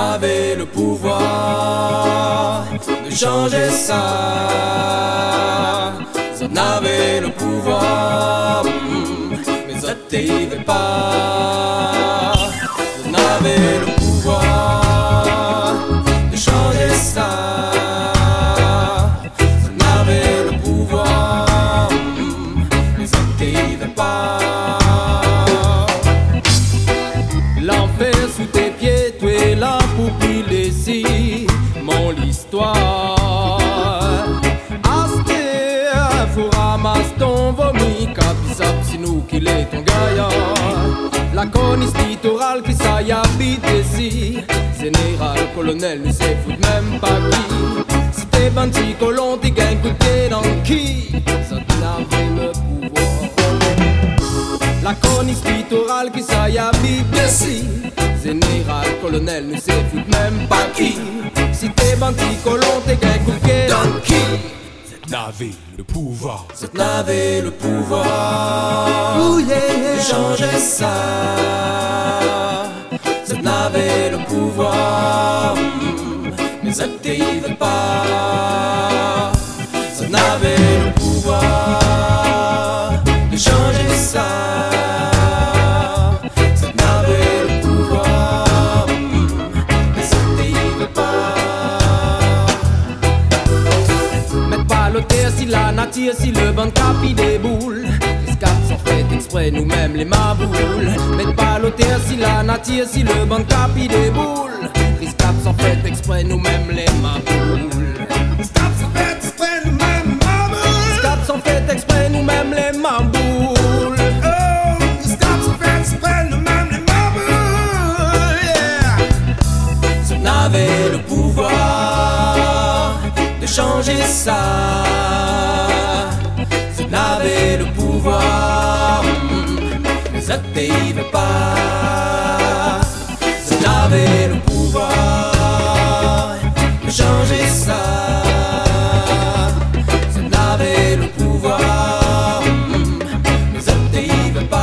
n'avait le pouvoir de changer ça. Ça n'avait le pouvoir, mais ça t'arrivait pas. Ça n'avait le pouvoir de changer ça. Ça n'avait le pouvoir, mais ça t'arrivait pas. L'enfer sous tes pieds, tu es là pour piler ici mon histoire. Aster, faut ramasser ton vomi, capisap, c'est nous qui l'est ton gaillard. La conis littorale qui s'y habite ici. Général, colonel, nous sait foutre même pas qui. Si t'es bandit, colon, t'es gain coûté dans qui? Ça n'avait le pouvoir. La conis littorale qui s'y habite ici. Général, colonel, nous sait foutre même pas qui. Si t'es bandit, colon, t'es gain coûté dans qui? N'avait le pouvoir. Cette n'avait le pouvoir de changer ça. Cette n'avait le pouvoir, mais ça t'arrivait pas. Cette n'avait le pouvoir de changer ça. Cette n'avait le pouvoir, mais ça t'arrivait pas. Si la nature, si le banc capi des boules, les scats sont faits exprès, nous-mêmes les maboules. Mettre pas l'auteur si la nature, si le banc capi des boules, les scats sont faits exprès, nous-mêmes les maboules. Les scats sont faits exprès, nous-mêmes maboules. Les scats sont faits exprès, nous-mêmes les maboules. Oh, les scats sont faits exprès, nous-mêmes les maboules. Yeah. Ce n'avait le pouvoir de changer ça. Ce n'avait le pouvoir, mais ça t'arrivait pas. Ce n'avait le pouvoir de changer ça. Ce n'avait le pouvoir, mais ça t'arrivait pas.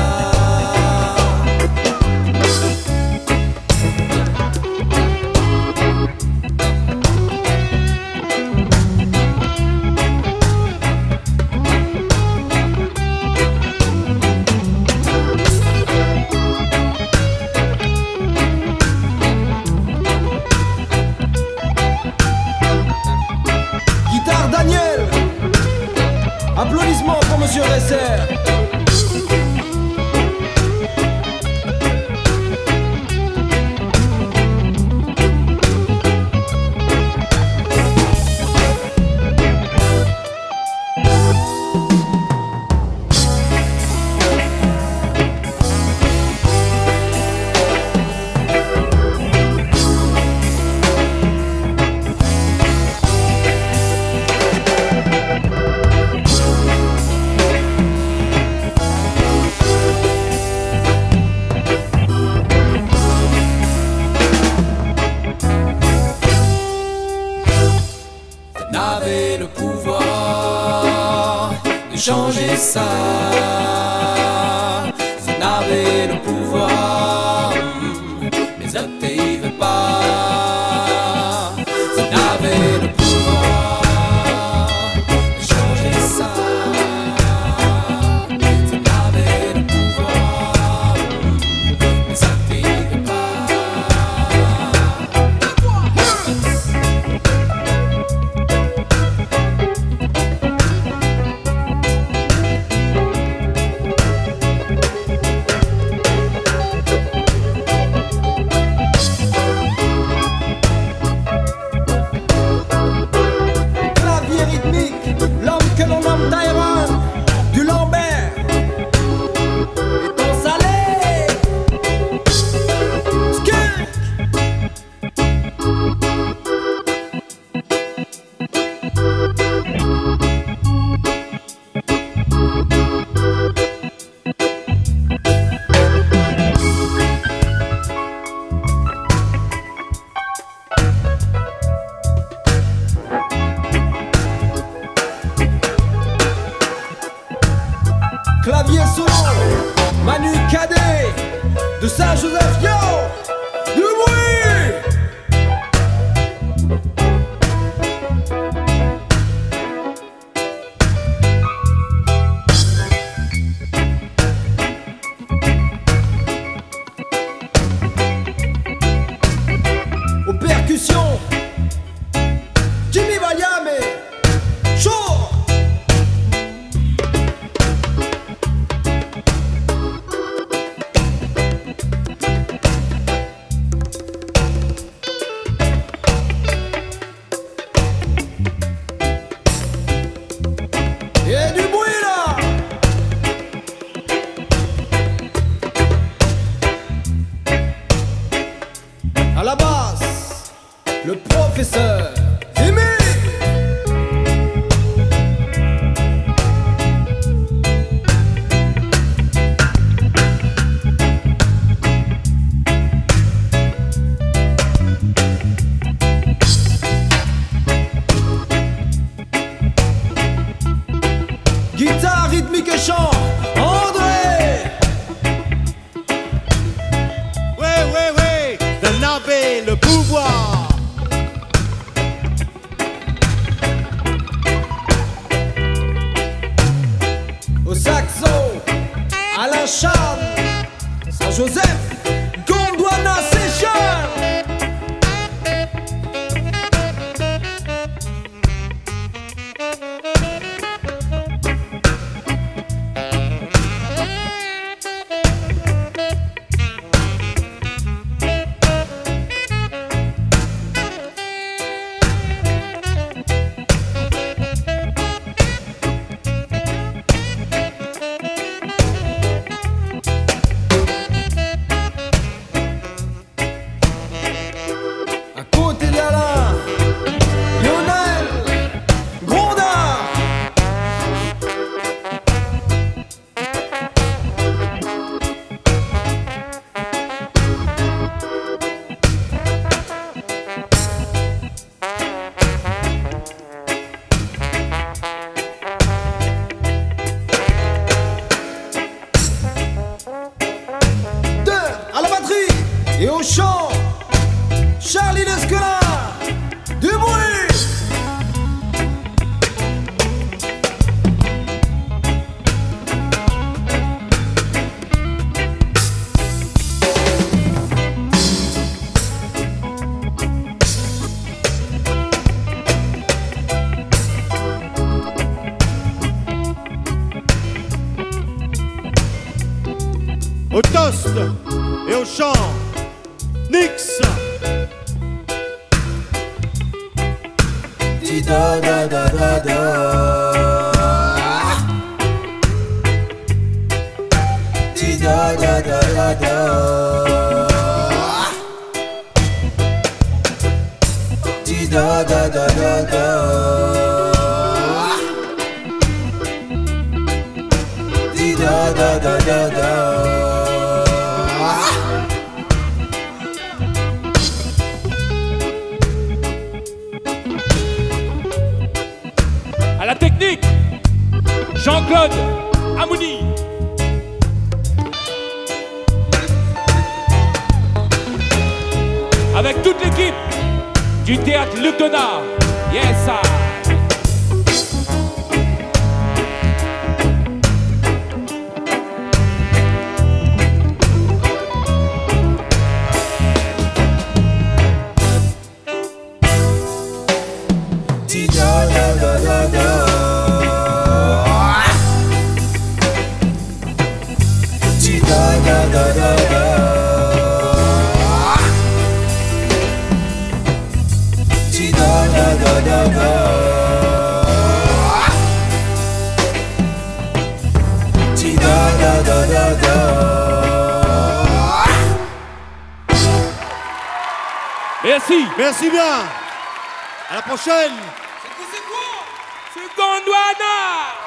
Applaudissements pour Monsieur Resser. N'avait le pouvoir de changer ça. Ça n'avait le pouvoir, mais ça t'arrivait pas. Ça n'avait le pouvoir de changer ça. Ça n'avait le pouvoir, mais ça t'arrivait pas. percussions, Jimmy Valiame, chaud. Et du bruit là. À la basse, le professeur Jimmy. Guitare rythmique et chant, André. Ouais, de Navé, le pouvoir. Au saxo, Alain Charles, Saint-Joseph, Gondwana Seychelles. À côté d'Alain, Lionel, Grondard. Deux, à la batterie et au chant, Charlie Lescala, du bruit. Au toast et au chant, Nix. Di da da da da da. Di da da da da da. Di da da da da da. Di da da da da da. À la technique, Jean-Claude Amouni. Avec toute l'équipe du théâtre Luc Donat. Yes, sir. Di da da da da da. Di da da da da da. Di da da da da da. Di da da da da da. Merci. Merci bien. À la prochaine. C'est Gondwana.